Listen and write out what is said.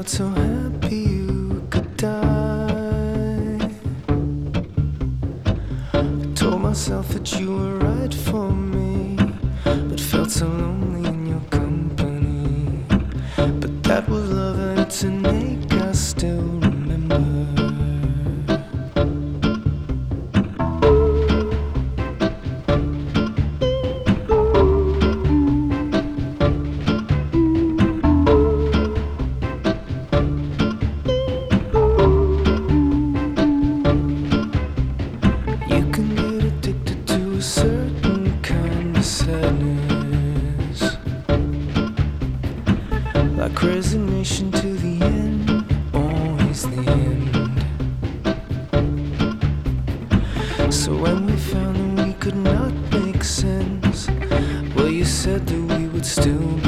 felt so happy you could die. I told myself that you were right for me, but felt so lonely in your company. But that was love and it's an ache I still remember. Certain kind of sadness, like resignation to the end, always the end. So when we found that we could not make sense, well, you said that we would still